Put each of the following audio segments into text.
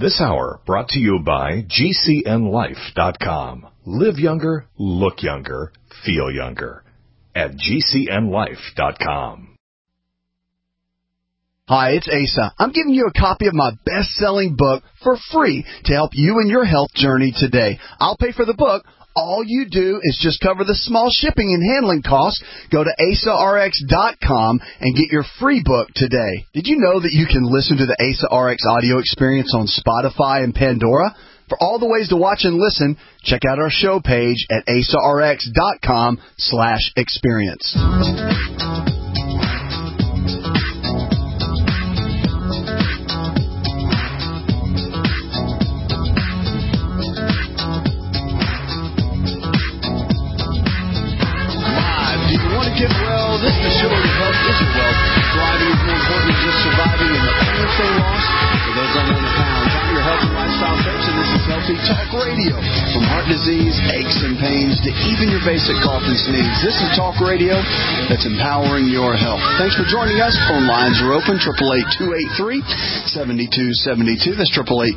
This hour brought to you by GCNLife.com. Live younger, look younger, feel younger at GCNLife.com. Hi, it's Asa. I'm giving you a copy of my best-selling book for free to help you in your health journey today. I'll pay for the book. All you do is just cover the small shipping and handling costs. Go to AsaRx.com and get your free book today. Did you know that you can listen to the AsaRx audio experience on Spotify and Pandora? For all the ways to watch and listen, check out our show page at AsaRx.com/experience. Get well. This is the show where your health is your wealth. Thriving is more important than just surviving, and the only thing lost for those unknown pounds. I'm your health and lifestyle coach, and this is Healthy Talk Radio. From heart disease, aches and pains, to even your basic cough and sneeze, this is Talk Radio that's empowering your health. Thanks for joining us. Phone lines are open, 888-283-7272. That's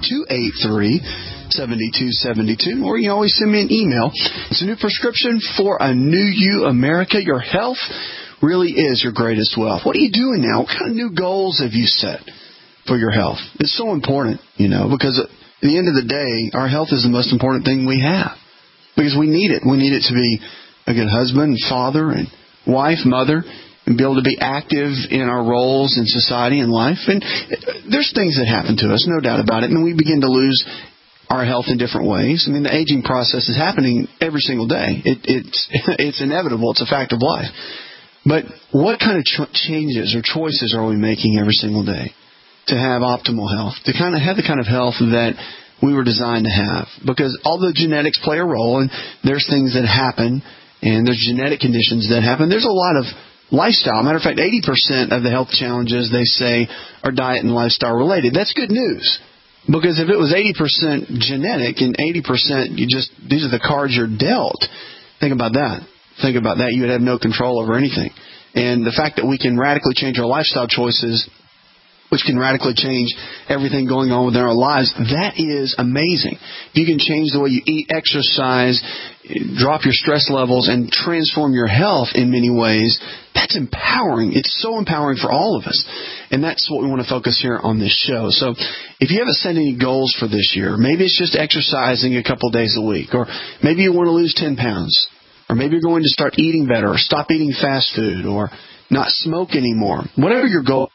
888-283-7272, or you can always send me an email. It's a new prescription for a new you, America. Your health really is your greatest wealth. What are you doing now? What kind of new goals have you set for your health? It's so important, because at the end of the day, our health is the most important thing we have, because we need it. We need it to be a good husband, father, and wife, mother, and be able to be active in our roles in society and life. And there's things that happen to us, no doubt about it, and we begin to lose our health in different ways. I mean, the aging process is happening every single day. It's inevitable. It's a fact of life. But what kind of changes or choices are we making every single day to have optimal health, to kind of have the kind of health that we were designed to have? Because although genetics play a role, and there's things that happen, and there's genetic conditions that happen, there's a lot of lifestyle. Matter of fact, 80% of the health challenges, they say, are diet and lifestyle related. That's good news. Because if it was 80% genetic and 80% these are the cards you're dealt, think about that. Think about that. You would have no control over anything. And the fact that we can radically change our lifestyle choices, which can radically change everything going on within our lives, that is amazing. If you can change the way you eat, exercise, drop your stress levels, and transform your health in many ways, that's empowering. It's so empowering for all of us. And that's what we want to focus here on this show. So if you haven't set any goals for this year, maybe it's just exercising a couple days a week, or maybe you want to lose 10 pounds, or maybe you're going to start eating better, or stop eating fast food, or not smoke anymore. Whatever your goal,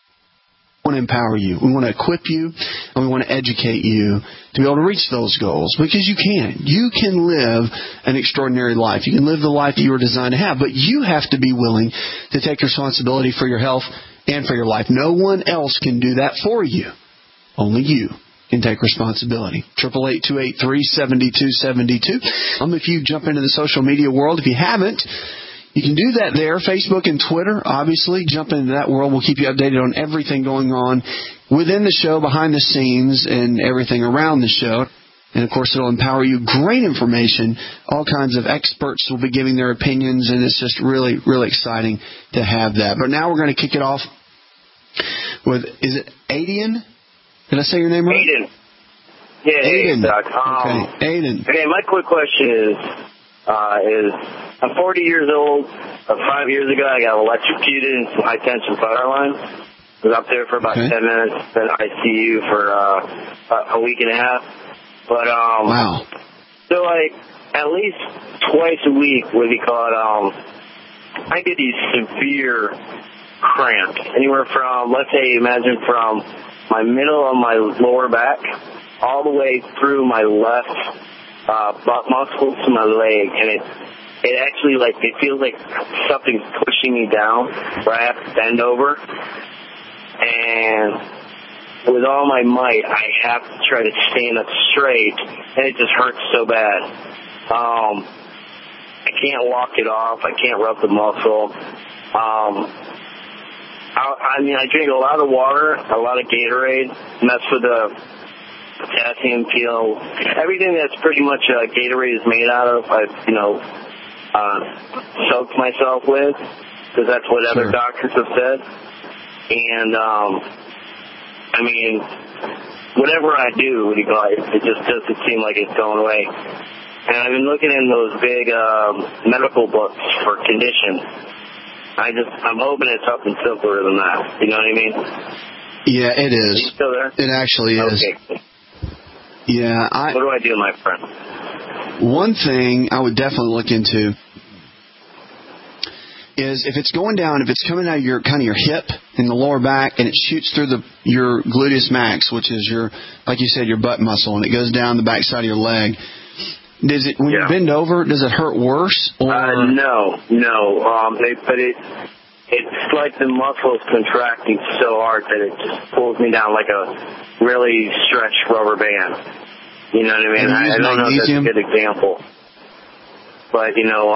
we want to empower you. We want to equip you, and we want to educate you to be able to reach those goals, because you can. You can live an extraordinary life. You can live the life that you were designed to have, but you have to be willing to take responsibility for your health and for your life. No one else can do that for you. Only you can take responsibility. 888-283-7272. If you jump into the social media world, if you haven't, you can do that there, Facebook and Twitter. Obviously, jump into that world. We'll keep you updated on everything going on within the show, behind the scenes, and everything around the show. And, of course, it'll empower you. Great information. All kinds of experts will be giving their opinions, and it's just really, really exciting to have that. But now we're going to kick it off with, is it Aiden? Did I say your name right? Aiden. Yeah, Aiden. Okay, Aiden. Okay, my quick question is I'm 40 years old. 5 years ago, I got electrocuted in some high-tension power lines. I was up there for about 10 minutes, then ICU for a week and a half. But, wow. So, at least twice a week, what do you call it, I get these severe cramps. Anywhere from, let's say, imagine from my middle of my lower back all the way through my left butt muscle to my leg, and it actually, it feels like something's pushing me down where I have to bend over, and with all my might I have to try to stand up straight, and it just hurts so bad. I can't walk it off. I can't rub the muscle. I drink a lot of water, a lot of Gatorade, and that's for the potassium peel. Everything that's pretty much Gatorade is made out of, I've, soaked myself with, because that's what other doctors have said. And, whatever I do, it just doesn't seem like it's going away. And I've been looking in those big medical books for conditions. I'm hoping it's something simpler than that. You know what I mean? Yeah, it is. Are you still there? It actually is. Okay. Yeah. What do I do, my friend? One thing I would definitely look into is if it's going down, if it's coming out of your kind of your hip in the lower back, and it shoots through your gluteus max, which is your, like you said, your butt muscle, and it goes down the back side of your leg. Does it, when you bend over, does it hurt worse? Or? No. But it's like the muscle is contracting so hard that it just pulls me down like a really stretched rubber band. You know what I mean? I don't know if that's a good example. But,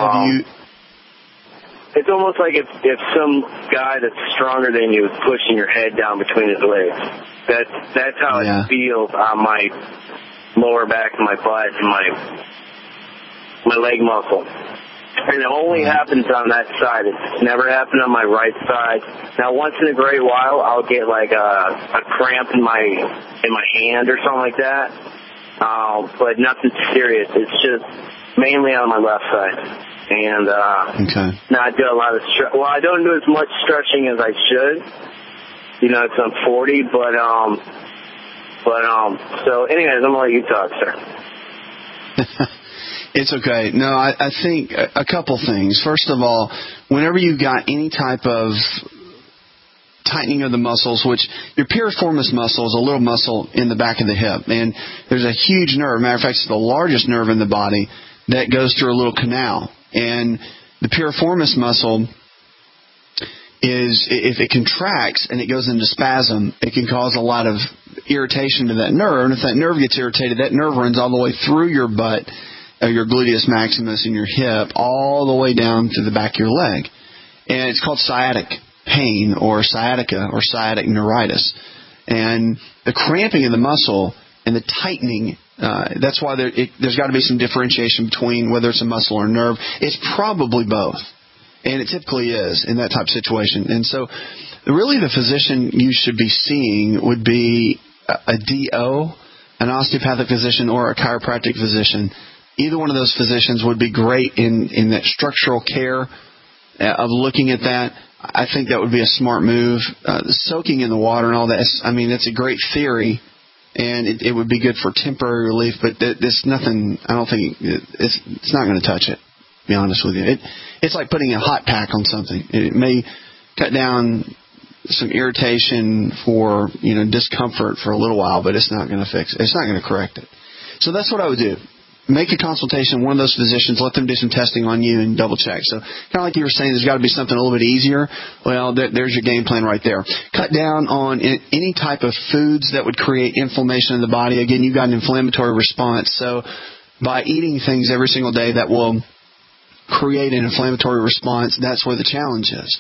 it's almost like if some guy that's stronger than you is pushing your head down between his legs. That's how it feels on my lower back and my butt and my leg muscle. And it only happens on that side. It's never happened on my right side. Now, once in a great while, I'll get like a cramp in my hand or something like that. But nothing serious. It's just mainly on my left side. And now I do a lot of I don't do as much stretching as I should. It's I'm 40, but so anyways, I'm gonna let you talk, sir. It's okay. No, I think a couple things. First of all, whenever you've got any type of tightening of the muscles, which your piriformis muscle is a little muscle in the back of the hip, and there's a huge nerve. Matter of fact, it's the largest nerve in the body that goes through a little canal. And the piriformis muscle is, if it contracts and it goes into spasm, it can cause a lot of irritation to that nerve. And if that nerve gets irritated, that nerve runs all the way through your butt, your gluteus maximus and your hip, all the way down to the back of your leg. And it's called sciatic pain or sciatica or sciatic neuritis. And the cramping of the muscle and the tightening, that's why there's got to be some differentiation between whether it's a muscle or a nerve. It's probably both. And it typically is in that type of situation. And so really the physician you should be seeing would be a DO, an osteopathic physician, or a chiropractic physician. Either one of those physicians would be great in that structural care of looking at that. I think that would be a smart move. Soaking in the water and all that, it's a great theory. And it would be good for temporary relief, but there's nothing. I don't think it's not going to touch it. To be honest with you, it's like putting a hot pack on something. It may cut down some irritation for discomfort for a little while, but it's not going to fix it. It's not going to correct it. So that's what I would do. Make a consultation with one of those physicians. Let them do some testing on you and double check. So kind of like you were saying, there's got to be something a little bit easier. Well, there's your game plan right there. Cut down on any type of foods that would create inflammation in the body. Again, you've got an inflammatory response. So by eating things every single day that will create an inflammatory response, that's where the challenge is.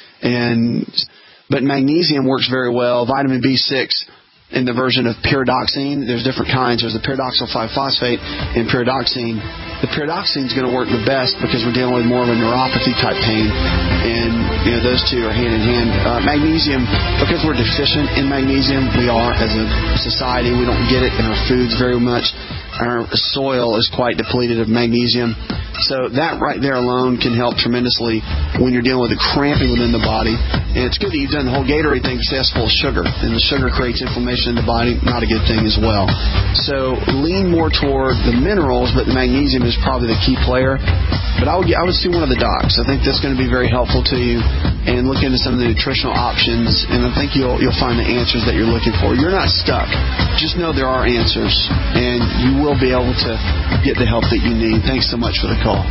But magnesium works very well. Vitamin B6 in the version of pyridoxine. There's different kinds. There's the pyridoxal 5-phosphate and pyridoxine. The pyridoxine is going to work the best because we're dealing with more of a neuropathy type pain, and those two are hand in hand. Magnesium, because we're deficient in magnesium, we are as a society. We don't get it in our foods very much. Our soil is quite depleted of magnesium. So that right there alone can help tremendously when you're dealing with the cramping within the body. And it's good that you've done the whole Gatorade thing because that's full of sugar. And the sugar creates inflammation in the body. Not a good thing as well. So lean more toward the minerals, but the magnesium is probably the key player. But I would see one of the docs. I think that's going to be very helpful to you. And look into some of the nutritional options. And I think you'll find the answers that you're looking for. You're not stuck. Just know there are answers. And you will be able to get the help that you need. Thanks so much for the call.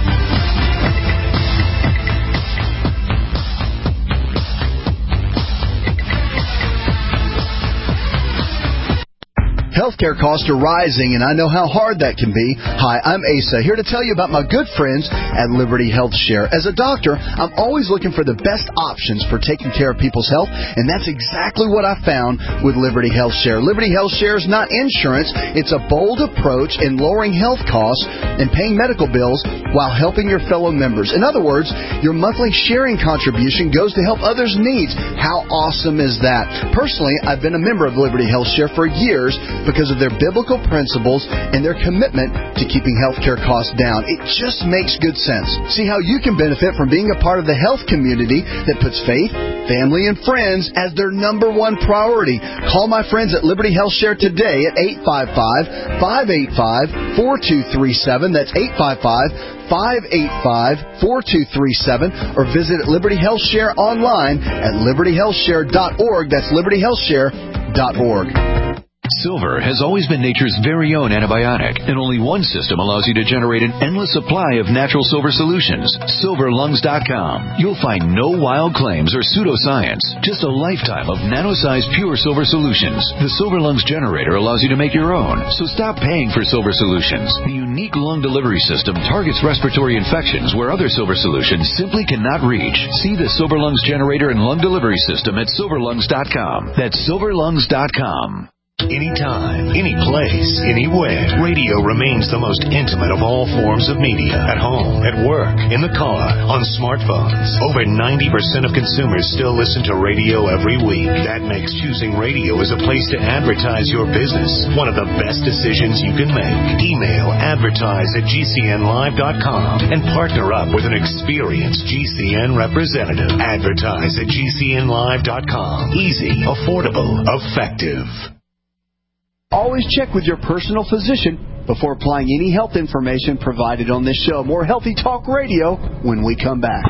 Healthcare costs are rising, and I know how hard that can be. Hi, I'm Asa, here to tell you about my good friends at Liberty Health Share. As a doctor, I'm always looking for the best options for taking care of people's health, and that's exactly what I found with Liberty Health Share. Liberty Health Share is not insurance. It's a bold approach in lowering health costs and paying medical bills while helping your fellow members. In other words, your monthly sharing contribution goes to help others' needs. How awesome is that? Personally, I've been a member of Liberty Health Share for years because of their biblical principles and their commitment to keeping healthcare costs down. It just makes good sense. See how you can benefit from being a part of the health community that puts faith, family, and friends as their number one priority. Call my friends at Liberty Health Share today at 855-585-4237. That's 855-585-4237, or visit Liberty Health Share online at libertyhealthshare.org. That's libertyhealthshare.org. Silver has always been nature's very own antibiotic, and only one system allows you to generate an endless supply of natural silver solutions. SilverLungs.com. You'll find no wild claims or pseudoscience, just a lifetime of nano-sized pure silver solutions. The Silver Lungs generator allows you to make your own, so stop paying for silver solutions. The unique lung delivery system targets respiratory infections where other silver solutions simply cannot reach. See the Silver Lungs generator and lung delivery system at SilverLungs.com. That's SilverLungs.com. Anytime, any place, anywhere. Radio remains the most intimate of all forms of media. At home, at work, in the car, on smartphones. Over 90% of consumers still listen to radio every week. That makes choosing radio as a place to advertise your business one of the best decisions you can make. Email advertise@gcnlive.com and partner up with an experienced GCN representative. Advertise@gcnlive.com. Easy, affordable, effective. Always check with your personal physician before applying any health information provided on this show. More Healthy Talk Radio when we come back.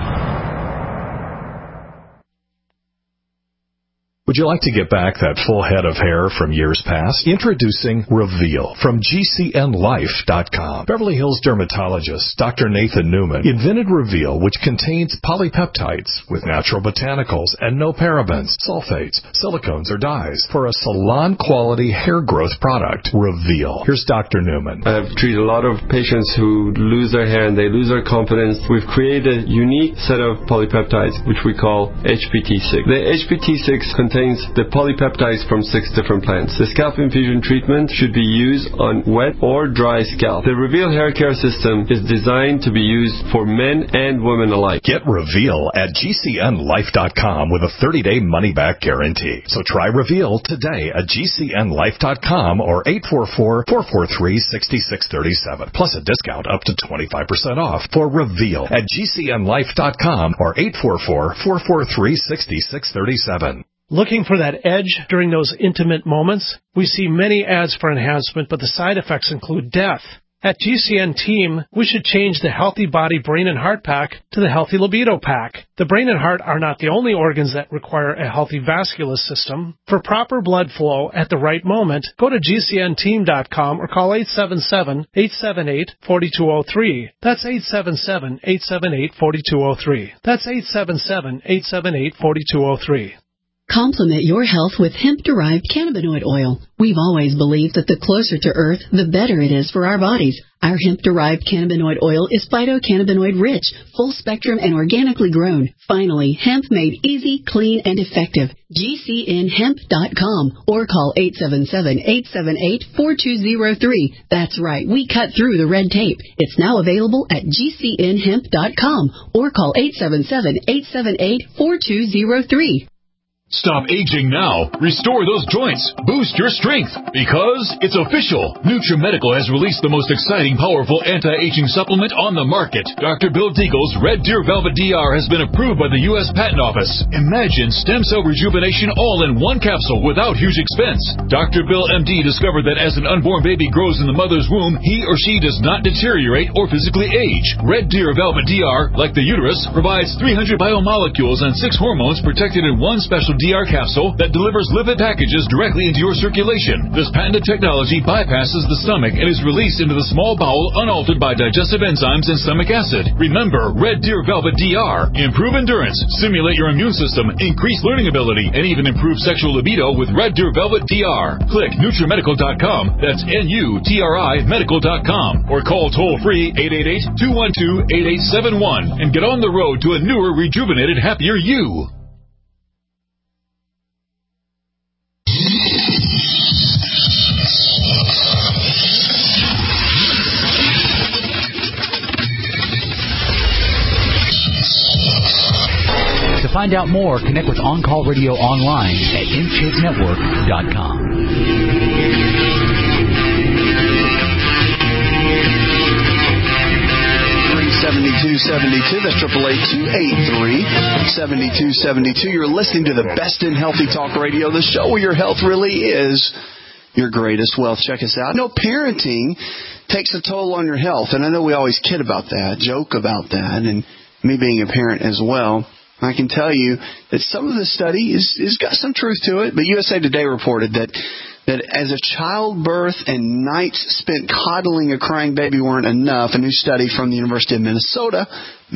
Would you like to get back that full head of hair from years past? Introducing Reveal from GCNLife.com. Beverly Hills dermatologist Dr. Nathan Newman invented Reveal, which contains polypeptides with natural botanicals and no parabens, sulfates, silicones, or dyes for a salon-quality hair growth product. Reveal. Here's Dr. Newman. I've treated a lot of patients who lose their hair and they lose their confidence. We've created a unique set of polypeptides, which we call HPT6. The HPT6 contains the polypeptides from 6 different plants. The scalp infusion treatment should be used on wet or dry scalp. The Reveal hair care system is designed to be used for men and women alike. Get Reveal at GCNLife.com with a 30-day money-back guarantee. So try Reveal today at GCNLife.com or 844-443-6637. Plus a discount up to 25% off for Reveal at GCNLife.com or 844-443-6637. Looking for that edge during those intimate moments? We see many ads for enhancement, but the side effects include death. At GCN Team, we should change the Healthy Body Brain and Heart Pack to the Healthy Libido Pack. The brain and heart are not the only organs that require a healthy vascular system. For proper blood flow at the right moment, go to GCNteam.com or call 877-878-4203. That's 877-878-4203. That's 877-878-4203. Complement your health with hemp-derived cannabinoid oil. We've always believed that the closer to Earth, the better it is for our bodies. Our hemp-derived cannabinoid oil is phytocannabinoid-rich, full-spectrum, and organically grown. Finally, hemp made easy, clean, and effective. GCNhemp.com or call 877-878-4203. That's right, we cut through the red tape. It's now available at GCNhemp.com or call 877-878-4203. Stop aging now. Restore those joints. Boost your strength. Because it's official. NutriMedical has released the most exciting, powerful anti-aging supplement on the market. Dr. Bill Deagle's Red Deer Velvet DR has been approved by the U.S. Patent Office. Imagine stem cell rejuvenation all in one capsule without huge expense. Dr. Bill MD discovered that as an unborn baby grows in the mother's womb, he or she does not deteriorate or physically age. Red Deer Velvet DR, like the uterus, provides 300 biomolecules and 6 hormones protected in one special DR capsule that delivers lipid packages directly into your circulation. This patented technology bypasses the stomach and is released into the small bowel unaltered by digestive enzymes and stomach acid. Remember, Red Deer Velvet DR. Improve endurance, stimulate your immune system, increase learning ability, and even improve sexual libido with Red Deer Velvet DR. Click NutriMedical.com. That's NUTRI Medical.com. Or call toll-free 888-212-8871 and get on the road to a newer, rejuvenated, happier you. To find out more, connect with On Call Radio online at InShapeNetwork.com. 7272. That's 888-283-7272. You're listening to the best in healthy talk radio, the show where your health really is your greatest wealth. Check us out. Parenting takes a toll on your health, and I know we always kid about that, joke about that, and me being a parent as well. I can tell you that some of the study is got some truth to it, but USA Today reported that as if childbirth and nights spent coddling a crying baby weren't enough, a new study from the University of Minnesota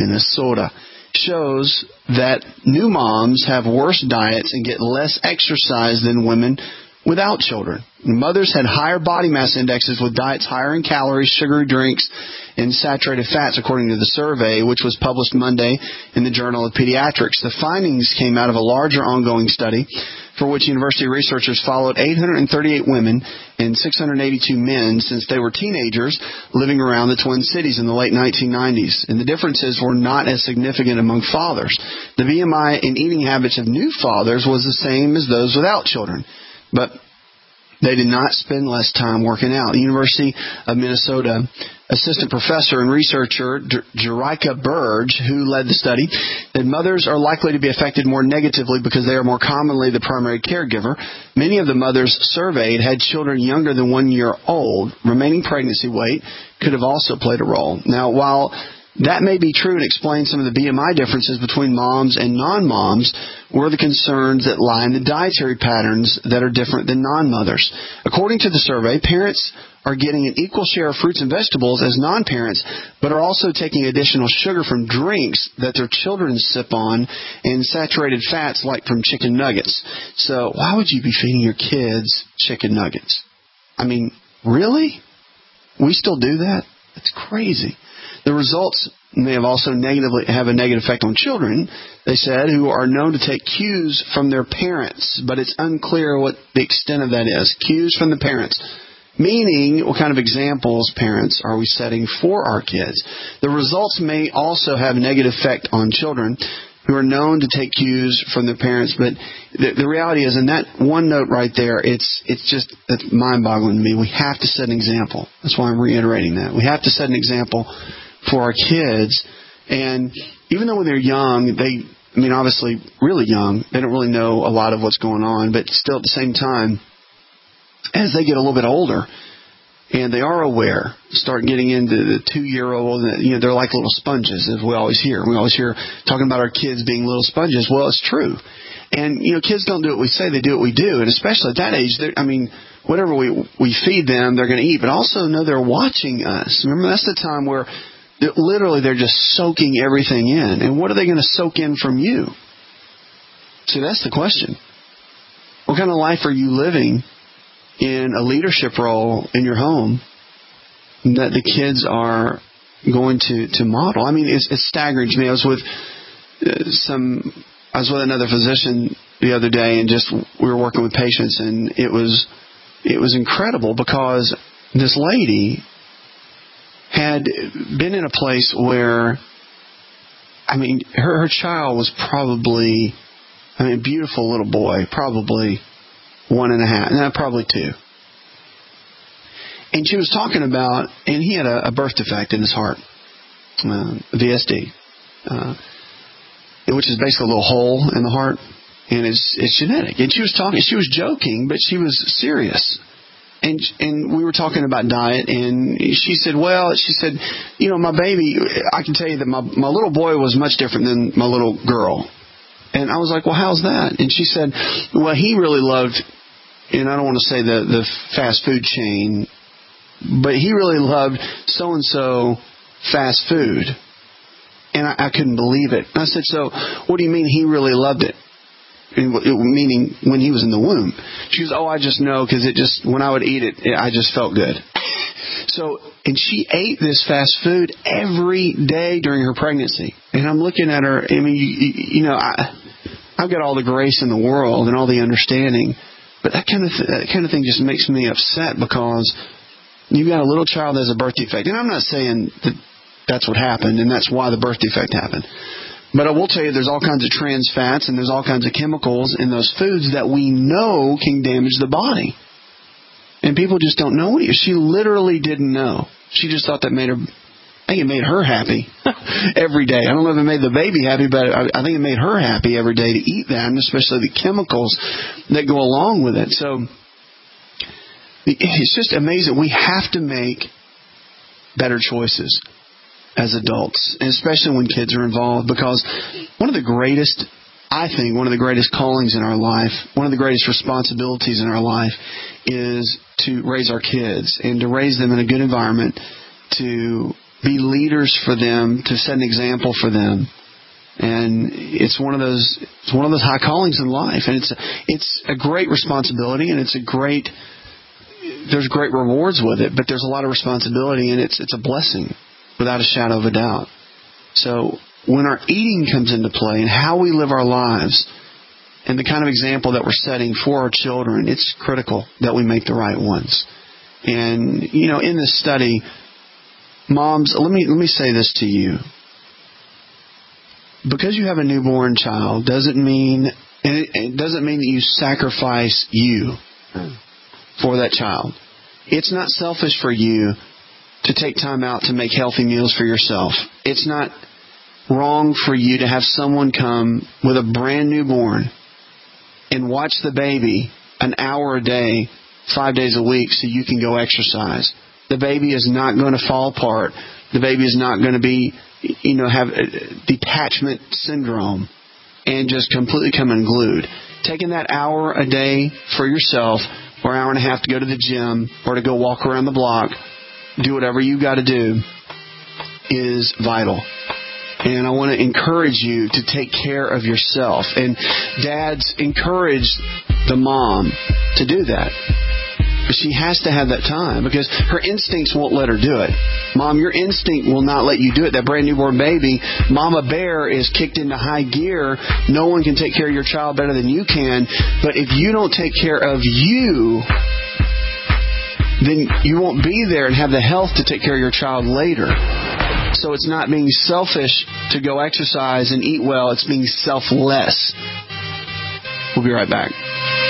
shows that new moms have worse diets and get less exercise than women without children. Mothers had higher body mass indexes with diets higher in calories, sugary drinks, and saturated fats, according to the survey, which was published Monday in the Journal of Pediatrics. The findings came out of a larger ongoing study for which university researchers followed 838 women and 682 men since they were teenagers living around the Twin Cities in the late 1990s. And the differences were not as significant among fathers. The BMI and eating habits of new fathers was the same as those without children. But they did not spend less time working out. The University of Minnesota assistant professor and researcher Jericka Burge, who led the study, said mothers are likely to be affected more negatively because they are more commonly the primary caregiver. Many of the mothers surveyed had children younger than 1 year old. Remaining pregnancy weight could have also played a role. Now, while that may be true and explain some of the BMI differences between moms and non-moms, were the concerns that lie in the dietary patterns that are different than non-mothers. According to the survey, parents are getting an equal share of fruits and vegetables as non-parents, but are also taking additional sugar from drinks that their children sip on and saturated fats like from chicken nuggets. So why would you be feeding your kids chicken nuggets? I mean, really? We still do that? That's crazy. The results may have also have a negative effect on children, they said, who are known to take cues from their parents, but it's unclear what the extent of that is. Cues from the parents. Meaning, what kind of examples, parents, are we setting for our kids? The results may also have a negative effect on children who are known to take cues from their parents, but the reality is, in that one note right there, it's mind-boggling to me. We have to set an example. That's why I'm reiterating that. We have to set an example for our kids, and even though when they're young, obviously really young, they don't really know a lot of what's going on, but still at the same time, as they get a little bit older, and they are aware, start getting into the 2-year-old, they're like little sponges, as we always hear. We always hear talking about our kids being little sponges. Well, it's true. And, kids don't do what we say, they do what we do. And especially at that age, whatever we feed them, they're going to eat. But also know they're watching us. Remember, that's the time where literally they're just soaking everything in. And what are they going to soak in from you? See, that's the question. What kind of life are you living in a leadership role in your home that the kids are going to model? It's staggering to me. I was with another physician the other day, and we were working with patients, and it was incredible because this lady had been in a place where, her child was probably, a beautiful little boy, probably 1.5, probably 2. And she was talking about, and he had a birth defect in his heart, VSD, which is basically a little hole in the heart, and it's genetic. And she was joking, but she was serious. And we were talking about diet, and she said, my baby, I can tell you that my little boy was much different than my little girl. And I was like, well, how's that? And she said, well, he really loved, and I don't want to say the fast food chain, but he really loved so-and-so fast food. And I couldn't believe it. I said, so what do you mean he really loved it? Meaning when he was in the womb. She goes, I just know because when I would eat it, I just felt good. So, and she ate this fast food every day during her pregnancy. And I'm looking at her, I mean, I've got all the grace in the world and all the understanding, but that kind of thing just makes me upset because you've got a little child that has a birth defect. And I'm not saying that that's what happened and that's why the birth defect happened. But I will tell you there's all kinds of trans fats and there's all kinds of chemicals in those foods that we know can damage the body. And people just don't know. She literally didn't know. She just thought that made her, I think it made her happy every day. I don't know if it made the baby happy, but I think it made her happy every day to eat that, and especially the chemicals that go along with it. So it's just amazing. We have to make better choices as adults, and especially when kids are involved, because one of the greatest callings in our life, one of the greatest responsibilities in our life is to raise our kids and to raise them in a good environment, to be leaders for them, to set an example for them. And it's one of those high callings in life, and it's a great responsibility, and there's great rewards with it, but there's a lot of responsibility, and it's a blessing without a shadow of a doubt. So when our eating comes into play and how we live our lives and the kind of example that we're setting for our children, it's critical that we make the right ones. And, in this study, moms, let me say this to you. Because you have a newborn child doesn't mean that you sacrifice you for that child. It's not selfish for you to take time out to make healthy meals for yourself. It's not wrong for you to have someone come with a brand newborn and watch the baby an hour a day, 5 days a week, so you can go exercise. The baby is not going to fall apart. The baby is not going to be, have detachment syndrome and just completely come unglued. Taking that hour a day for yourself, or an hour and a half to go to the gym, or to go walk around the block, do whatever you got to do, is vital. And I want to encourage you to take care of yourself. And dads, encourage the mom to do that. But she has to have that time because her instincts won't let her do it. Mom, your instinct will not let you do it. That brand newborn baby, Mama Bear is kicked into high gear. No one can take care of your child better than you can. But if you don't take care of you, then you won't be there and have the health to take care of your child later. So it's not being selfish to go exercise and eat well. It's being selfless. We'll be right back.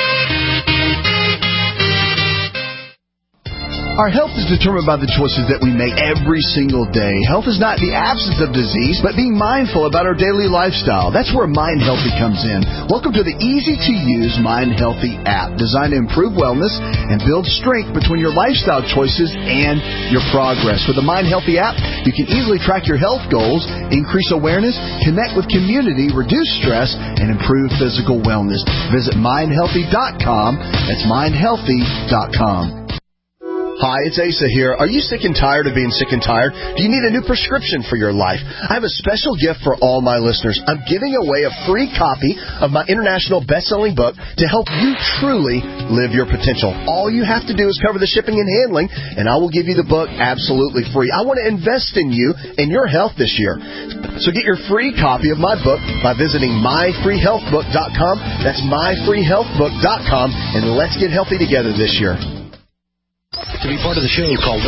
Our health is determined by the choices that we make every single day. Health is not the absence of disease, but being mindful about our daily lifestyle. That's where Mind Healthy comes in. Welcome to the easy-to-use Mind Healthy app, designed to improve wellness and build strength between your lifestyle choices and your progress. With the Mind Healthy app, you can easily track your health goals, increase awareness, connect with community, reduce stress, and improve physical wellness. Visit mindhealthy.com. That's mindhealthy.com. Hi, it's Asa here. Are you sick and tired of being sick and tired? Do you need a new prescription for your life? I have a special gift for all my listeners. I'm giving away a free copy of my international best-selling book to help you truly live your potential. All you have to do is cover the shipping and handling, and I will give you the book absolutely free. I want to invest in you and your health this year. So get your free copy of my book by visiting myfreehealthbook.com. That's myfreehealthbook.com, and let's get healthy together this year. To be part of the show, call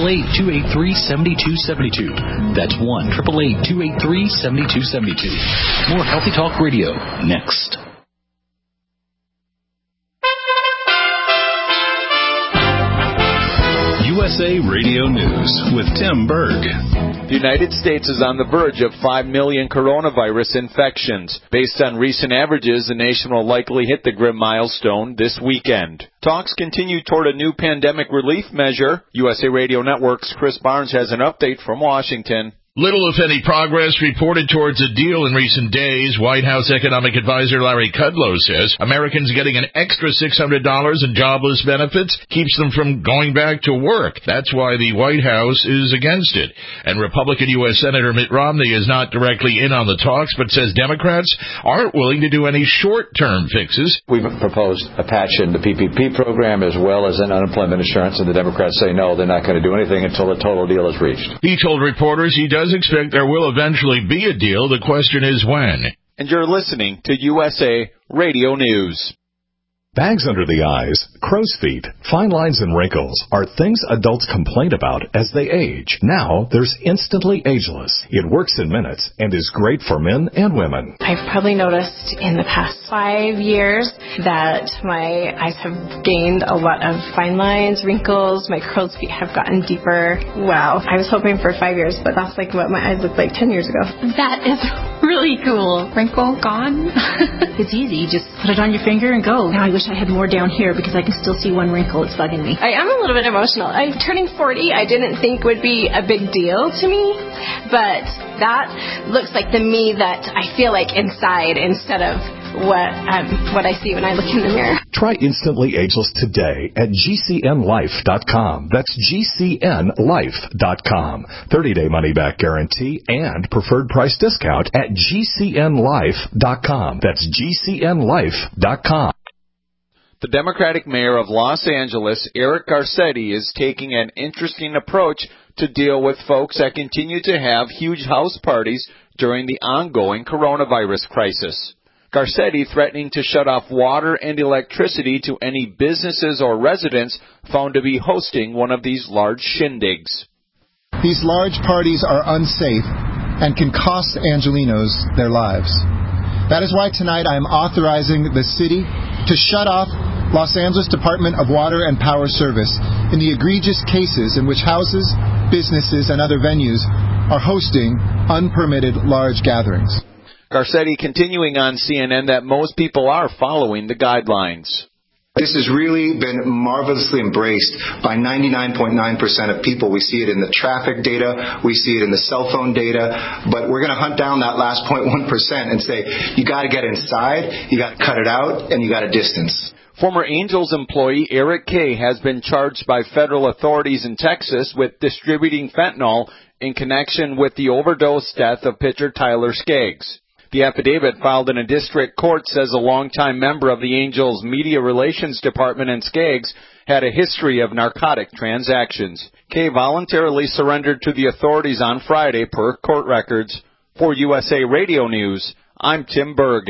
1-888-283-7272. That's 1-888-283-7272. More Healthy Talk Radio next. USA Radio News with Tim Berg. The United States is on the verge of 5 million coronavirus infections. Based on recent averages, the nation will likely hit the grim milestone this weekend. Talks continue toward a new pandemic relief measure. USA Radio Network's Chris Barnes has an update from Washington. Little, if any, progress reported towards a deal in recent days. White House economic advisor Larry Kudlow says Americans getting an extra $600 in jobless benefits keeps them from going back to work. That's why the White House is against it. And Republican U.S. Senator Mitt Romney is not directly in on the talks, but says Democrats aren't willing to do any short-term fixes. We've proposed a patch in the PPP program as well as an unemployment insurance, and the Democrats say no, they're not going to do anything until the total deal is reached. He told reporters he does expect there will eventually be a deal. The question is when. And you're listening to USA Radio News. Bags under the eyes, crow's feet, fine lines and wrinkles are things adults complain about as they age. Now, there's Instantly Ageless. It works in minutes and is great for men and women. I've probably noticed in the past 5 years that my eyes have gained a lot of fine lines, wrinkles, my crow's feet have gotten deeper. Wow. I was hoping for 5 years, but that's like what my eyes looked like 10 years ago. That is really cool. Wrinkle gone. It's easy. You just put it on your finger and go. Now I wish I had more down here because I can still see one wrinkle. It's bugging me. I am a little bit emotional. I'm turning 40. I didn't think would be a big deal to me, but that looks like the me that I feel like inside instead of what I see when I look in the mirror. Try Instantly Ageless today at GCNLife.com. That's GCNLife.com. 30-day money-back guarantee and preferred price discount at GCNLife.com. That's GCNLife.com. The Democratic mayor of Los Angeles, Eric Garcetti, is taking an interesting approach to deal with folks that continue to have huge house parties during the ongoing coronavirus crisis. Garcetti threatening to shut off water and electricity to any businesses or residents found to be hosting one of these large shindigs. These large parties are unsafe and can cost Angelinos their lives. That is why tonight I am authorizing the city to shut off Los Angeles Department of Water and Power Service in the egregious cases in which houses, businesses, and other venues are hosting unpermitted large gatherings. Garcetti continuing on CNN that most people are following the guidelines. This has really been marvelously embraced by 99.9% of people. We see it in the traffic data. We see it in the cell phone data. But we're going to hunt down that last 0.1% and say, you got to get inside, you got to cut it out, and you got to distance. Former Angels employee Eric Kay has been charged by federal authorities in Texas with distributing fentanyl in connection with the overdose death of pitcher Tyler Skaggs. The affidavit filed in a district court says a longtime member of the Angels Media Relations Department in Skaggs had a history of narcotic transactions. Kay voluntarily surrendered to the authorities on Friday per court records. For USA Radio News, I'm Tim Berg.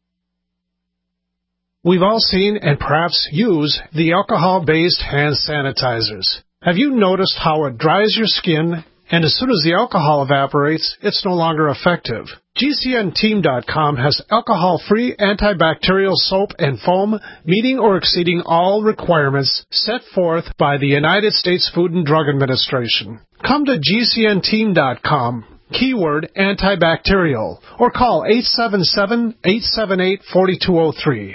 We've all seen and perhaps use the alcohol-based hand sanitizers. Have you noticed how it dries your skin, and as soon as the alcohol evaporates, it's no longer effective? GCNteam.com has alcohol-free antibacterial soap and foam meeting or exceeding all requirements set forth by the United States Food and Drug Administration. Come to GCNteam.com, keyword antibacterial, or call 877-878-4203.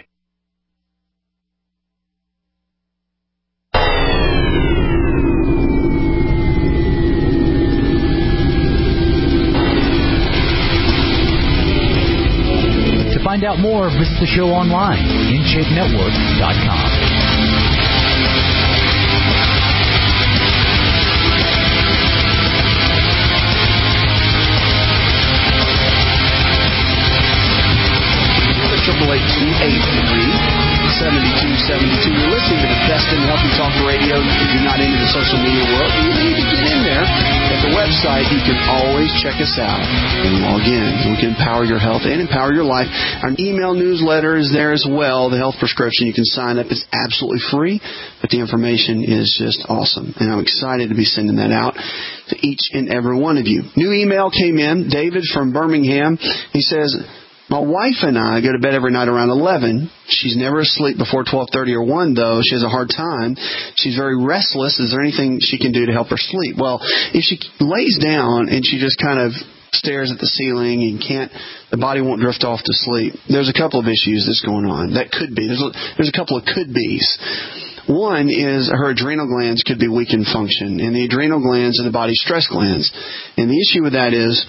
Find out more, visit the show online, InShapeNetwork.com. You're listening to the best in healthy talk radio. If you're not into the social media world, you need to get in there. At the website, you can always check us out and log in. We can empower your health and empower your life. Our email newsletter is there as well, the health prescription. You can sign up. It's absolutely free, but the information is just awesome. And I'm excited to be sending that out to each and every one of you. New email came in. David from Birmingham. He says, my wife and I go to bed every night around 11. She's never asleep before 12:30 or 1, though. She has a hard time. She's very restless. Is there anything she can do to help her sleep? Well, if she lays down and she just kind of stares at the ceiling and the body won't drift off to sleep, there's a couple of issues that's going on. That could be. There's a couple of could-bes. One is her adrenal glands could be weak in function, and the adrenal glands are the body's stress glands. And the issue with that is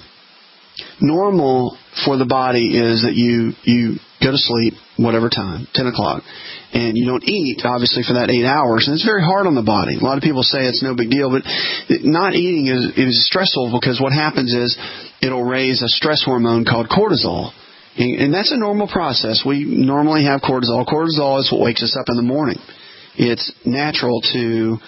normal for the body is that you go to sleep whatever time, 10 o'clock, and you don't eat, obviously, for that 8 hours. And it's very hard on the body. A lot of people say it's no big deal, but not eating is stressful because what happens is it'll raise a stress hormone called cortisol. And that's a normal process. We normally have cortisol. Cortisol is what wakes us up in the morning. It's natural to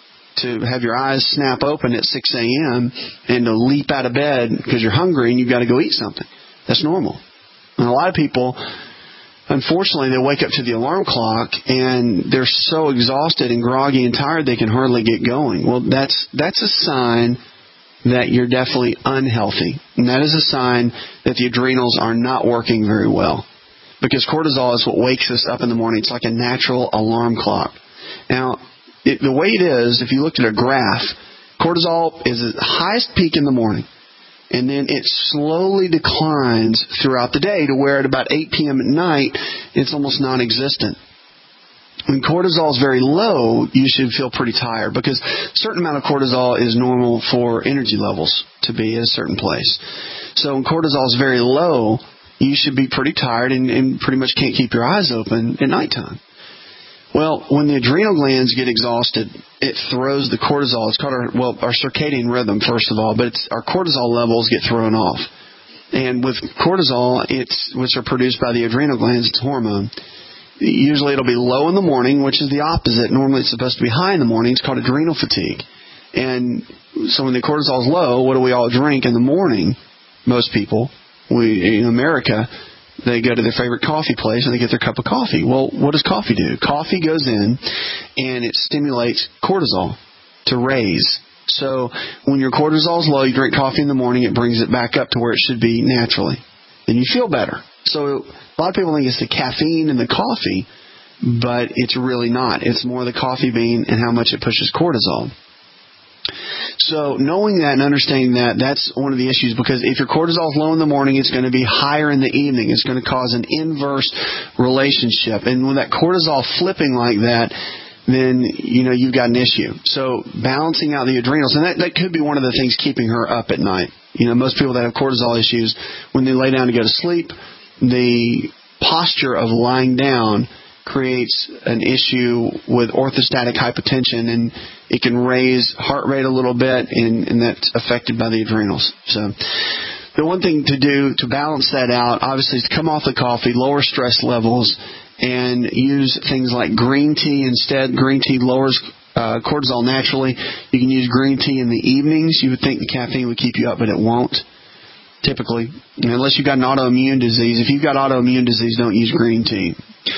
have your eyes snap open at 6 a.m. and to leap out of bed because you're hungry and you've got to go eat something. That's normal. And a lot of people, unfortunately, they wake up to the alarm clock and they're so exhausted and groggy and tired they can hardly get going. Well, that's a sign that you're definitely unhealthy. And that is a sign that the adrenals are not working very well. Because cortisol is what wakes us up in the morning. It's like a natural alarm clock. Now, the way it is, if you looked at a graph, cortisol is at the highest peak in the morning. And then it slowly declines throughout the day to where at about 8 p.m. at night, it's almost non-existent. When cortisol is very low, you should feel pretty tired because a certain amount of cortisol is normal for energy levels to be at a certain place. So when cortisol is very low, you should be pretty tired and pretty much can't keep your eyes open at nighttime. Well, when the adrenal glands get exhausted, it throws the cortisol. It's called our circadian rhythm, first of all, but our cortisol levels get thrown off. And with cortisol, which are produced by the adrenal glands, it's a hormone. Usually it'll be low in the morning, which is the opposite. Normally it's supposed to be high in the morning. It's called adrenal fatigue. And so when the cortisol is low, what do we all drink in the morning? Most people, in America, they go to their favorite coffee place and they get their cup of coffee. Well, what does coffee do? Coffee goes in and it stimulates cortisol to raise. So when your cortisol is low, you drink coffee in the morning, it brings it back up to where it should be naturally. Then you feel better. So a lot of people think it's the caffeine in the coffee, but it's really not. It's more the coffee bean and how much it pushes cortisol. So knowing that and understanding that, that's one of the issues because if your cortisol is low in the morning, it's going to be higher in the evening. It's going to cause an inverse relationship. And when that cortisol flipping like that, then you've got an issue. So balancing out the adrenals, and that could be one of the things keeping her up at night. Most people that have cortisol issues, when they lay down to go to sleep, the posture of lying down creates an issue with orthostatic hypotension, and it can raise heart rate a little bit, and that's affected by the adrenals. So the one thing to do to balance that out, obviously, is to come off the coffee, lower stress levels, and use things like green tea instead. Green tea lowers cortisol naturally. You can use green tea in the evenings. You would think the caffeine would keep you up, but it won't. Typically, unless you've got an autoimmune disease. If you've got autoimmune disease, don't use green tea.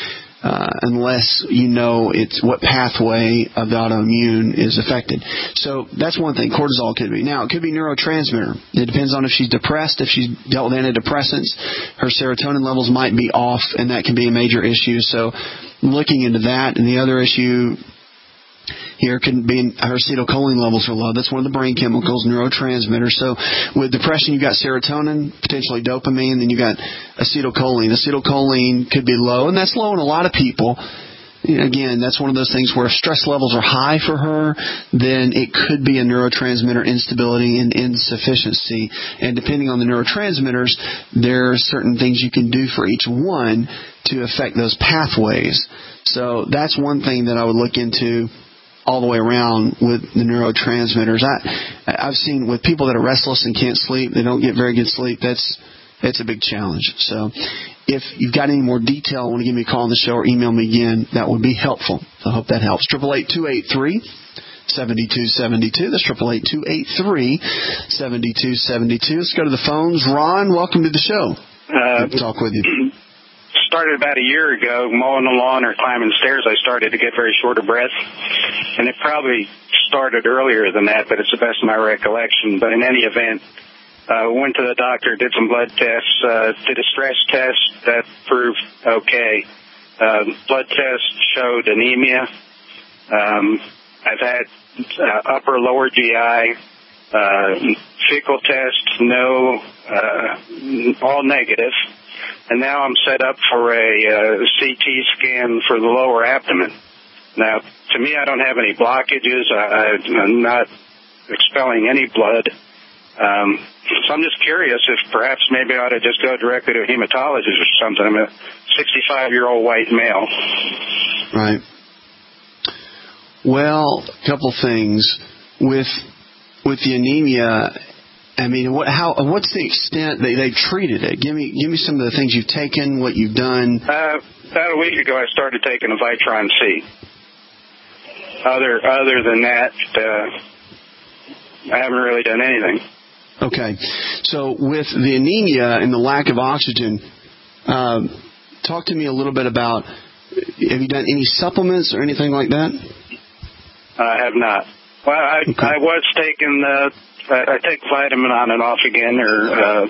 Unless you know it's what pathway of the autoimmune is affected. So that's one thing cortisol could be. Now, it could be neurotransmitter. It depends on if she's depressed. If she's dealt with antidepressants, her serotonin levels might be off, and that can be a major issue. So looking into that. And the other issue here can be her acetylcholine levels are low. That's one of the brain chemicals, neurotransmitters. So with depression, you've got serotonin, potentially dopamine, then you've got acetylcholine. Acetylcholine could be low, and that's low in a lot of people. Again, that's one of those things where if stress levels are high for her, then it could be a neurotransmitter instability and insufficiency. And depending on the neurotransmitters, there are certain things you can do for each one to affect those pathways. So that's one thing that I would look into all the way around with the neurotransmitters. I've seen with people that are restless and can't sleep, they don't get very good sleep. That's a big challenge. So if you've got any more detail, want to give me a call on the show or email me again, that would be helpful. So I hope that helps. 888-283-7272. That's 888-283-7272. Let's go to the phones. Ron, welcome to the show. Good to talk with you. Started about a year ago, mowing the lawn or climbing stairs. I started to get very short of breath, and it probably started earlier than that, but it's the best of my recollection. But in any event, went to the doctor, did some blood tests, did a stress test that proved okay. Blood test showed anemia. I've had upper lower GI, fecal test, no, all negative. And now I'm set up for a CT scan for the lower abdomen. Now, to me, I don't have any blockages. I'm not expelling any blood. So I'm just curious if perhaps maybe I ought to just go directly to a hematologist or something. I'm a 65-year-old white male. Right. Well, a couple things. With the anemia, I mean, what's the extent they've treated it? Give me some of the things you've taken, what you've done. About a week ago, I started taking a Vitron C. Other than that, I haven't really done anything. Okay. So with the anemia and the lack of oxygen, talk to me a little bit about, have you done any supplements or anything like that? I have not. Well, I was taking, I take vitamin on and off again, or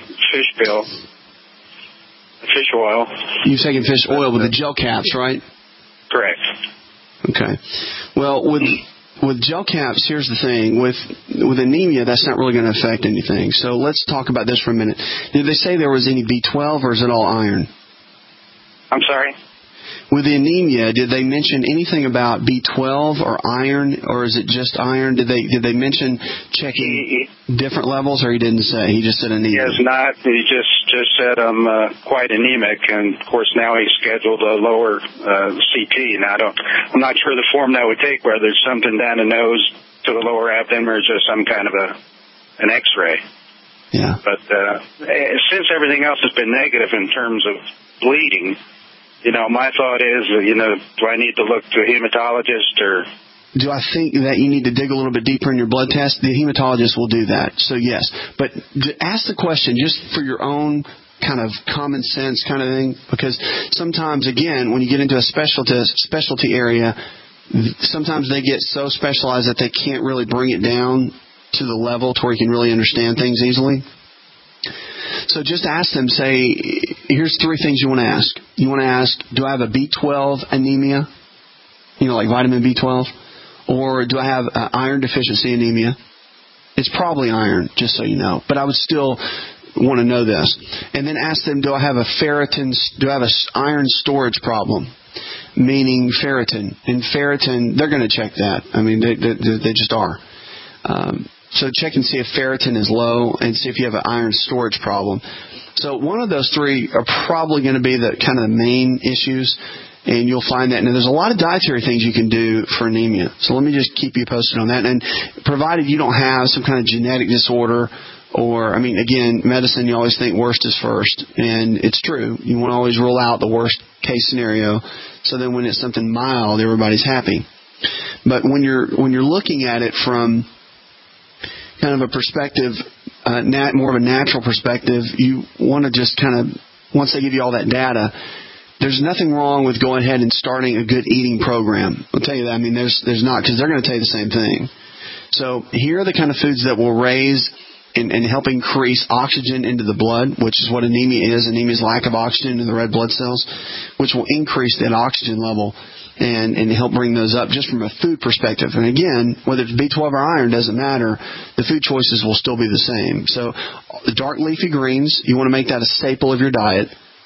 fish oil. You've taken fish oil with the gel caps, right? Correct. Okay. Well, with gel caps, here's the thing. With anemia, that's not really going to affect anything. So let's talk about this for a minute. Did they say there was any B12, or is it all iron? I'm sorry? With the anemia, did they mention anything about B12 or iron, or is it just iron? Did they mention checking different levels, or he didn't say? He just said anemia. He has not. He just said I'm quite anemic, and of course now he's scheduled a lower CT. Now I'm not sure the form that would take, whether it's something down the nose to the lower abdomen or just some kind of an X-ray. Yeah. But since everything else has been negative in terms of bleeding, my thought is, do I need to look to a hematologist or? Do I think that you need to dig a little bit deeper in your blood test? The hematologist will do that. So yes, but ask the question just for your own kind of common sense kind of thing, because sometimes, again, when you get into a specialty area, sometimes they get so specialized that they can't really bring it down to the level to where you can really understand things easily. So just ask them, say, here's 3 things you want to ask. You want to ask, do I have a B12 anemia? Like vitamin B12? Or do I have iron deficiency anemia? It's probably iron, just so you know. But I would still want to know this. And then ask them, do I have an iron storage problem? Meaning ferritin. And ferritin, they're going to check that. I mean, they just are. So check and see if ferritin is low and see if you have an iron storage problem. So one of those 3 are probably going to be the kind of the main issues, and you'll find that. And there's a lot of dietary things you can do for anemia. So let me just keep you posted on that. And provided you don't have some kind of genetic disorder or, again, medicine, you always think worst is first. And it's true. You want to always rule out the worst case scenario. So then when it's something mild, everybody's happy. But when you're looking at it from kind of a perspective, more of a natural perspective, you want to just kind of, once they give you all that data, there's nothing wrong with going ahead and starting a good eating program. I'll tell you that. There's not, because they're going to tell you the same thing. So here are the kind of foods that will raise and help increase oxygen into the blood, which is what anemia is. Anemia is lack of oxygen in the red blood cells, which will increase that oxygen level and help bring those up just from a food perspective. And again, whether it's B12 or iron, doesn't matter. The food choices will still be the same. So the dark leafy greens, you want to make that a staple of your diet.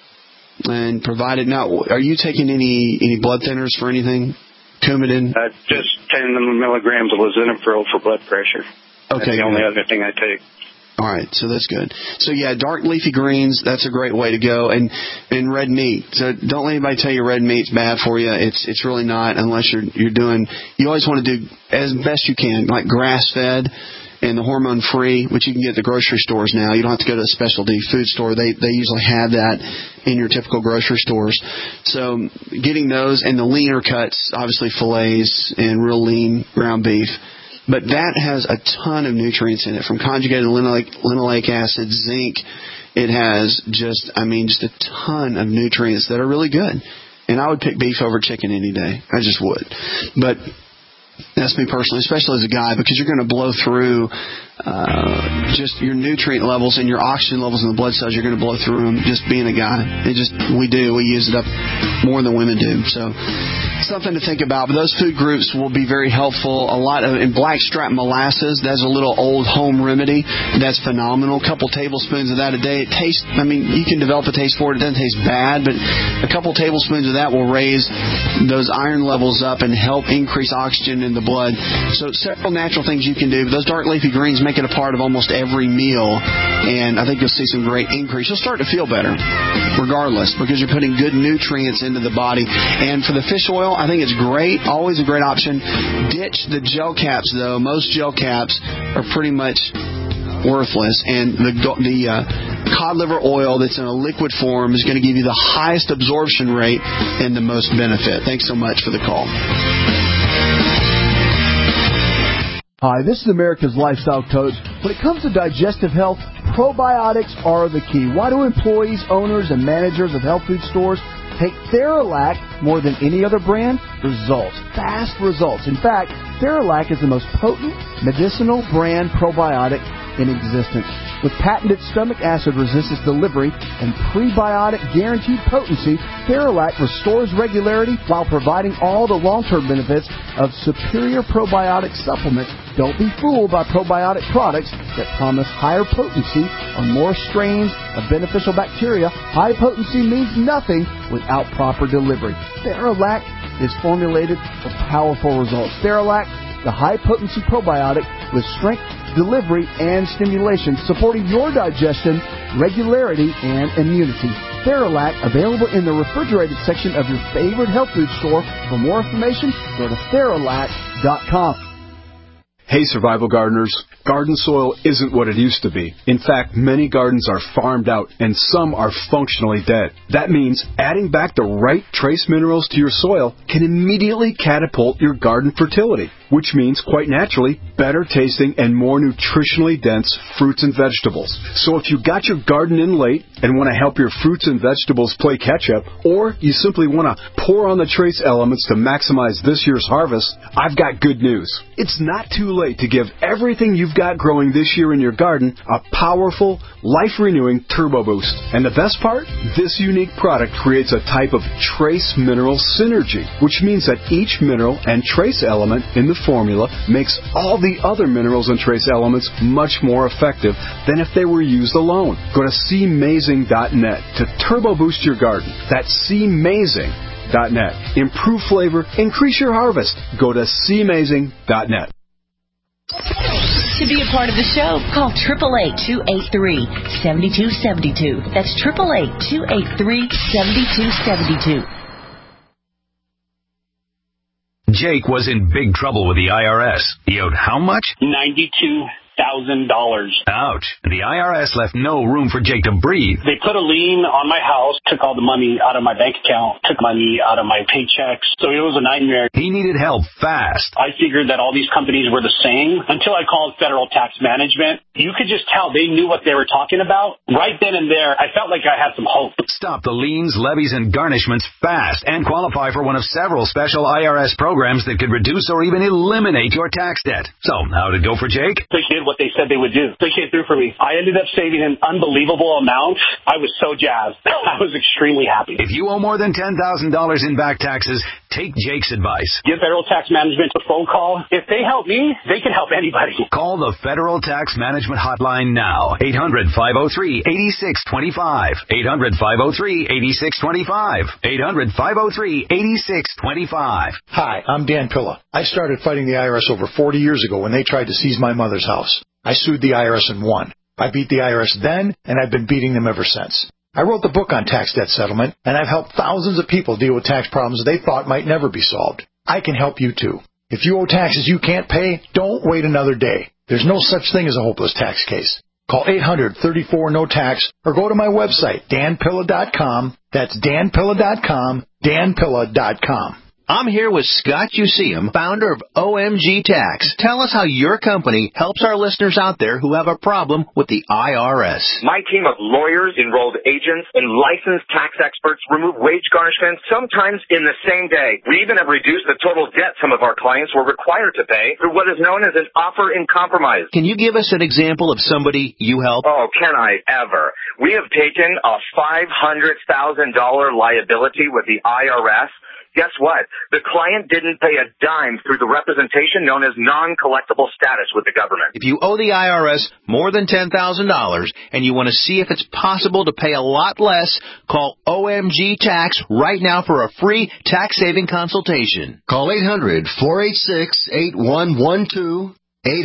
And provided, now, are you taking any blood thinners for anything? Coumadin? Just 10 milligrams of lisinopril for blood pressure. Okay. That's the only other thing I take. All right, so that's good. So yeah, dark leafy greens, that's a great way to go. And red meat. So don't let anybody tell you red meat's bad for you. It's really not, unless you're doing, you always want to do as best you can, like grass-fed and the hormone-free, which you can get at the grocery stores now. You don't have to go to a specialty food store. They usually have that in your typical grocery stores. So getting those, and the leaner cuts, obviously fillets and real lean ground beef. But that has a ton of nutrients in it, from conjugated linoleic acid, zinc. It has just a ton of nutrients that are really good. And I would pick beef over chicken any day. I just would. But that's me personally, especially as a guy, because you're going to blow through just your nutrient levels and your oxygen levels in the blood cells, you're going to blow through them just being a guy. We use it up more than women do. So something to think about. But those food groups will be very helpful. In blackstrap molasses, that's a little old home remedy. That's phenomenal. A couple tablespoons of that a day. You can develop a taste for it. It doesn't taste bad, but a couple tablespoons of that will raise those iron levels up and help increase oxygen in the blood. So several natural things you can do. But those dark leafy greens make it a part of almost every meal, and I think you'll see some great increase. You'll start to feel better regardless because you're putting good nutrients into the body. And for the fish oil, I think it's great. Always a great option. Ditch the gel caps, though. Most gel caps are pretty much worthless, and the cod liver oil that's in a liquid form is going to give you the highest absorption rate and the most benefit. Thanks so much for the call. Hi, this is America's Lifestyle Coach. When it comes to digestive health, probiotics are the key. Why do employees, owners, and managers of health food stores take Theralac more than any other brand? Results. Fast results. In fact, Theralac is the most potent medicinal brand probiotic in existence. With patented stomach acid resistance delivery and prebiotic guaranteed potency, Theralac restores regularity while providing all the long-term benefits of superior probiotic supplements. Don't be fooled by probiotic products that promise higher potency or more strains of beneficial bacteria. High potency means nothing without proper delivery. Theralac is formulated for powerful results. Theralac, the high-potency probiotic with strength, delivery, and stimulation, supporting your digestion, regularity, and immunity. Theralac, available in the refrigerated section of your favorite health food store. For more information, go to Theralac.com. Hey, survival gardeners. Garden soil isn't what it used to be. In fact, many gardens are farmed out and some are functionally dead. That means adding back the right trace minerals to your soil can immediately catapult your garden fertility, which means, quite naturally, better tasting and more nutritionally dense fruits and vegetables. So if you got your garden in late and want to help your fruits and vegetables play catch-up, or you simply want to pour on the trace elements to maximize this year's harvest, I've got good news. It's not too late to give everything you've got growing this year in your garden a powerful, life-renewing turbo boost. And the best part? This unique product creates a type of trace mineral synergy, which means that each mineral and trace element in the formula makes all the other minerals and trace elements much more effective than if they were used alone. Go to cmazing.net to turbo boost your garden. That's cmazing.net. Improve flavor, increase your harvest. Go to cmazing.net. To be a part of the show, call 888-283-7272. That's 888-283-7272. Jake was in big trouble with the IRS. He owed how much? $92,000. Ouch. The IRS left no room for Jake to breathe. They put a lien on my house, took all the money out of my bank account, took money out of my paychecks. So it was a nightmare. He needed help fast. I figured that all these companies were the same until I called Federal Tax Management. You could just tell they knew what they were talking about. Right then and there, I felt like I had some hope. Stop the liens, levies, and garnishments fast and qualify for one of several special IRS programs that could reduce or even eliminate your tax debt. So, how'd it go for Jake? They did what they said they would do. They came through for me. I ended up saving an unbelievable amount. I was so jazzed. I was extremely happy. If you owe more than $10,000 in back taxes, take Jake's advice. Give Federal Tax Management a phone call. If they help me, they can help anybody. Call the Federal Tax Management Hotline now. 800-503-8625. 800-503-8625. 800-503-8625. Hi, I'm Dan Pilla. I started fighting the IRS over 40 years ago when they tried to seize my mother's house. I sued the IRS and won. I beat the IRS then, and I've been beating them ever since. I wrote the book on tax debt settlement, and I've helped thousands of people deal with tax problems they thought might never be solved. I can help you too. If you owe taxes you can't pay, don't wait another day. There's no such thing as a hopeless tax case. Call 800-34-NO-TAX or go to my website, danpilla.com. That's danpilla.com, danpilla.com. I'm here with Scott Useum, founder of OMG Tax. Tell us how your company helps our listeners out there who have a problem with the IRS. My team of lawyers, enrolled agents, and licensed tax experts remove wage garnishments sometimes in the same day. We even have reduced the total debt some of our clients were required to pay through what is known as an offer in compromise. Can you give us an example of somebody you help? Oh, can I ever? We have taken a $500,000 liability with the IRS. Guess what? The client didn't pay a dime through the representation known as non-collectible status with the government. If you owe the IRS more than $10,000 and you want to see if it's possible to pay a lot less, call OMG Tax right now for a free tax-saving consultation. Call 800-486-8112.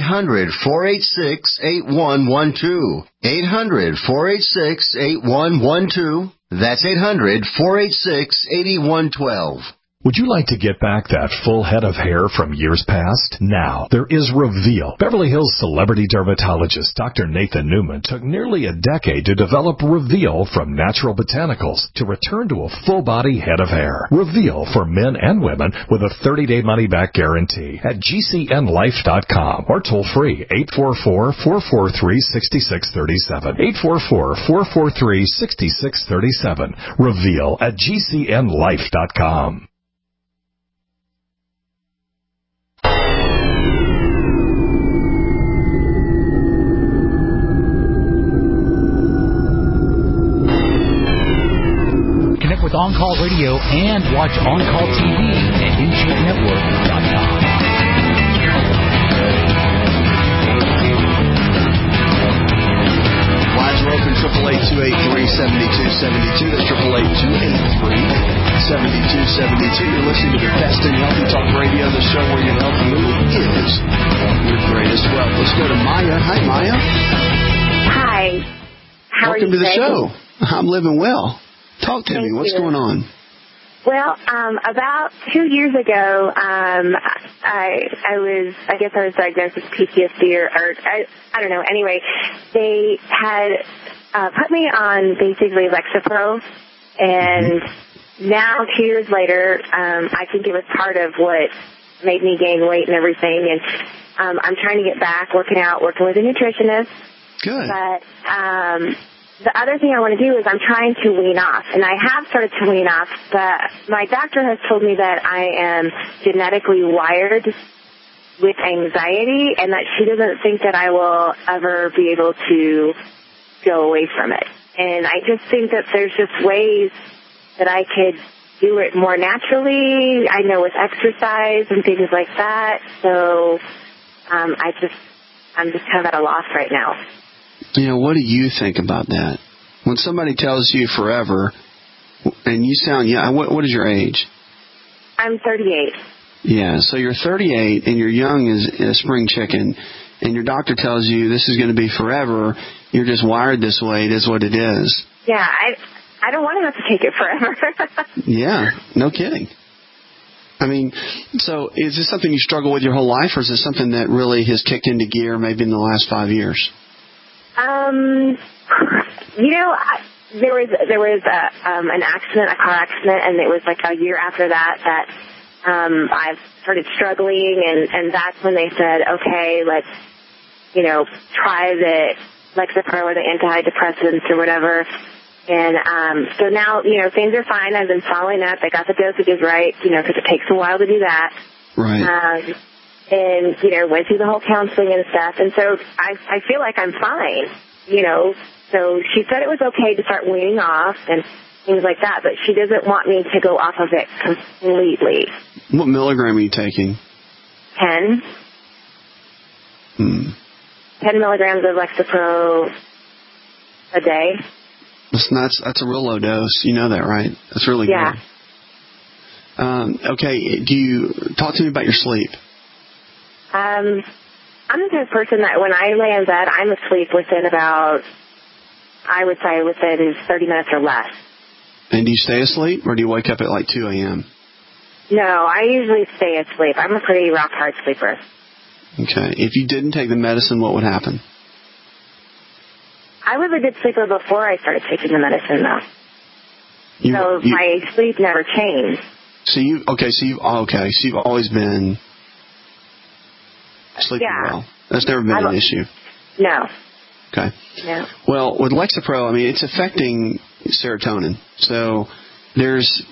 800-486-8112. 800-486-8112. That's 800-486-8112. Would you like to get back that full head of hair from years past? Now, there is Reveal. Beverly Hills celebrity dermatologist Dr. Nathan Newman took nearly a decade to develop Reveal from natural botanicals to return to a full-body head of hair. Reveal for men and women with a 30-day money-back guarantee at GCNlife.com or toll-free 844-443-6637. 844-443-6637. Reveal at GCNlife.com. With On Call Radio and watch On Call TV at InShapeNetwork.com. Lines are open, 888-283-7272. That's 888-283-7272. You're listening to the best in healthy talk radio, the show where your health really is your greatest wealth. Let's go to Maya. Hi, Maya. Hi. How Welcome are you to the today? show. I'm living well. Talk to me. What's going on? Well, about 2 years ago, I was diagnosed with PTSD or I don't know. Anyway, they had put me on basically Lexapro, and now 2 years later, I think it was part of what made me gain weight and everything. And I'm trying to get back working out, working with a nutritionist. Good. But the other thing I want to do is I'm trying to wean off, and I have started to wean off, but my doctor has told me that I am genetically wired with anxiety and that she doesn't think that I will ever be able to go away from it. And I just think that there's just ways that I could do it more naturally, I know with exercise and things like that. So I'm just kind of at a loss right now. You know, what do you think about that? When somebody tells you forever, and you sound, what is your age? I'm 38. Yeah, so you're 38 and you're young as a spring chicken, and your doctor tells you this is going to be forever. You're just wired this way. It is what it is. Yeah, I don't want to have to take it forever. Yeah, no kidding. I mean, so is this something you struggle with your whole life, or is this something that really has kicked into gear maybe in the last 5 years? There was an accident, a car accident, and it was like a year after that I started struggling, and that's when they said, okay, let's, try the Lexapro or the antidepressants or whatever. And so now, things are fine. I've been following up. I got the dosages right, because it takes a while to do that. Right. And, went through the whole counseling and stuff. And so I feel like I'm fine, So she said it was okay to start weaning off and things like that, but she doesn't want me to go off of it completely. What milligram are you taking? 10. 10 milligrams of Lexapro a day. That's a real low dose. You know that, right? That's really good. Okay, do you talk to me about your sleep? I'm the type of person that when I lay in bed, I'm asleep within about, I would say, within 30 minutes or less. And do you stay asleep, or do you wake up at like 2 a.m.? No, I usually stay asleep. I'm a pretty rock-hard sleeper. Okay. If you didn't take the medicine, what would happen? I was a good sleeper before I started taking the medicine, though. My sleep never changed. So you've always been sleeping well. That's never been an issue. No. Okay. No. Well, with Lexapro, I mean, it's affecting serotonin. So there's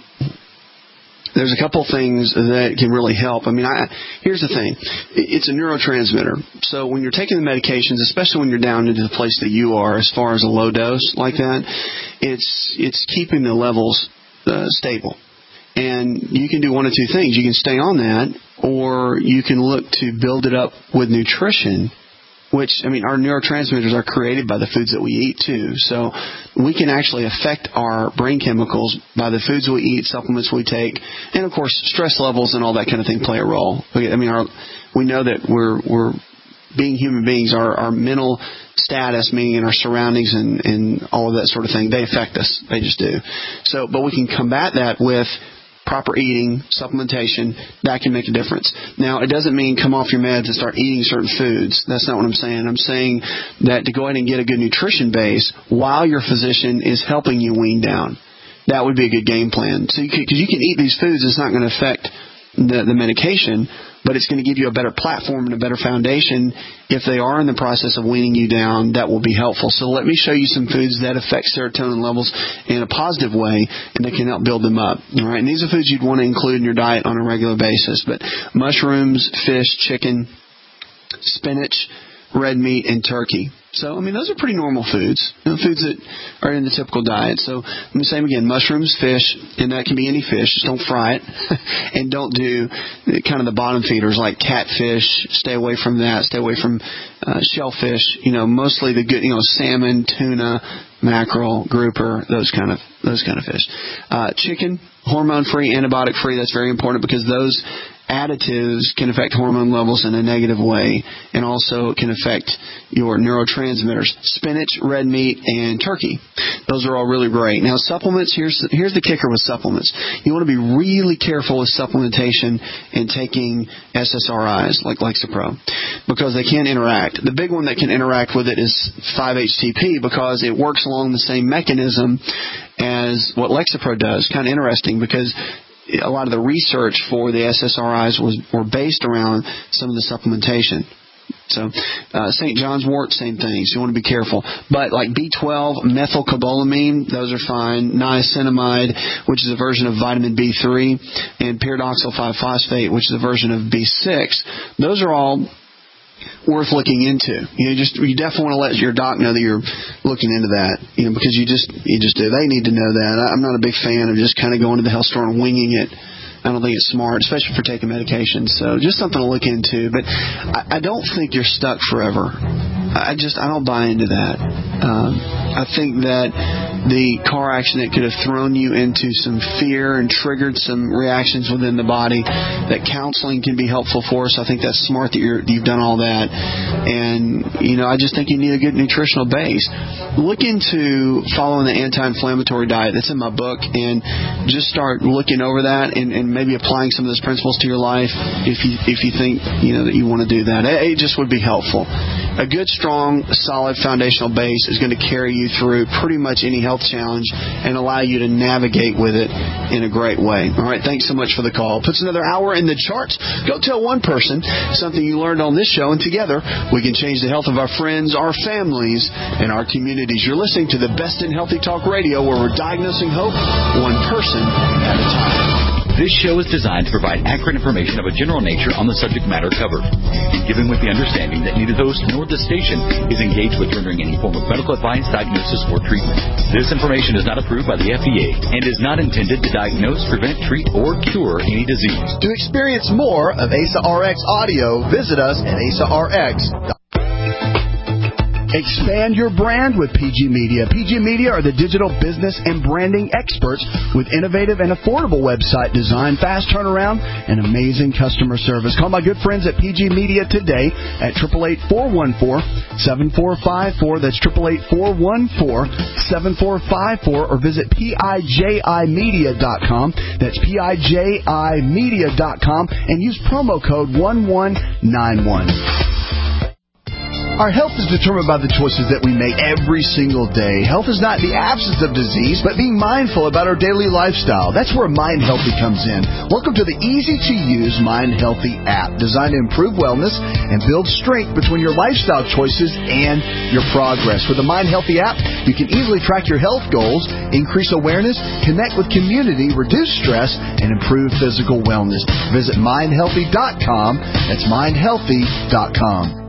a couple things that can really help. I mean, here's the thing. It's a neurotransmitter. So when you're taking the medications, especially when you're down into the place that you are as far as a low dose like that, it's keeping the levels stable. And you can do one of two things. You can stay on that, or you can look to build it up with nutrition, which, I mean, our neurotransmitters are created by the foods that we eat, too. So we can actually affect our brain chemicals by the foods we eat, supplements we take, and, of course, stress levels and all that kind of thing play a role. I mean, we know that we're being human beings, our mental status, meaning in our surroundings and all of that sort of thing, they affect us. They just do. So, but we can combat that with proper eating, supplementation. That can make a difference. Now, it doesn't mean come off your meds and start eating certain foods. That's not what I'm saying. I'm saying that to go ahead and get a good nutrition base while your physician is helping you wean down. That would be a good game plan. So, because you can eat these foods, it's not going to affect the medication, but it's going to give you a better platform and a better foundation. If they are in the process of weaning you down, that will be helpful. So let me show you some foods that affect serotonin levels in a positive way, and that can help build them up. All right, and these are foods you'd want to include in your diet on a regular basis. But mushrooms, fish, chicken, spinach, red meat, and turkey. So, I mean, those are pretty normal foods, foods that are in the typical diet. So, let me say them again, mushrooms, fish, and that can be any fish. Just don't fry it. And don't do kind of the bottom feeders like catfish. Stay away from that. Stay away from shellfish. Mostly the good, salmon, tuna, mackerel, grouper, those kind of fish. Chicken, hormone-free, antibiotic-free. That's very important because those additives can affect hormone levels in a negative way, and also can affect your neurotransmitters. Spinach, red meat, and turkey. Those are all really great. Now, supplements, here's the kicker with supplements. You want to be really careful with supplementation and taking SSRIs like Lexapro because they can interact. The big one that can interact with it is 5-HTP because it works along the same mechanism as what Lexapro does. Kind of interesting because a lot of the research for the SSRIs were based around some of the supplementation. So, St. John's wort, same thing. So you want to be careful. But like B12, methylcobalamin, those are fine. Niacinamide, which is a version of vitamin B3, and pyridoxal 5-phosphate, which is a version of B6. Those are all worth looking into. You definitely want to let your doc know that you're looking into that, because you just do. They need to know that. I'm not a big fan of just kind of going to the health store and winging it. I don't think it's smart, especially for taking medications. So just something to look into. But I don't think you're stuck forever. I don't buy into that. I think that the car accident could have thrown you into some fear and triggered some reactions within the body, that counseling can be helpful for us. I think that's smart that you've done all that. And, I just think you need a good nutritional base. Look into following the anti-inflammatory diet that's in my book, and just start looking over that and maybe applying some of those principles to your life if you think, that you want to do that. It just would be helpful. A good, strong, solid foundational base is going to carry you through pretty much any health challenge and allow you to navigate with it in a great way. All right, thanks so much for the call. Puts another hour in the charts. Go tell one person something you learned on this show, and together we can change the health of our friends, our families, and our communities. You're listening to the Best in Healthy Talk Radio, where we're diagnosing hope one person at a time. This show is designed to provide accurate information of a general nature on the subject matter covered, given with the understanding that neither the host nor the station is engaged with rendering any form of medical advice, diagnosis, or treatment. This information is not approved by the FDA and is not intended to diagnose, prevent, treat, or cure any disease. To experience more of Asa RX audio, visit us at asarx.com. Expand your brand with PG Media. PG Media are the digital business and branding experts with innovative and affordable website design, fast turnaround, and amazing customer service. Call my good friends at PG Media today at 888-414-7454. That's 888-414-7454, or visit PIJImedia.com. That's PIJImedia.com, and use promo code 1191. Our health is determined by the choices that we make every single day. Health is not the absence of disease, but being mindful about our daily lifestyle. That's where Mind Healthy comes in. Welcome to the easy-to-use Mind Healthy app, designed to improve wellness and build strength between your lifestyle choices and your progress. With the Mind Healthy app, you can easily track your health goals, increase awareness, connect with community, reduce stress, and improve physical wellness. Visit mindhealthy.com. That's mindhealthy.com.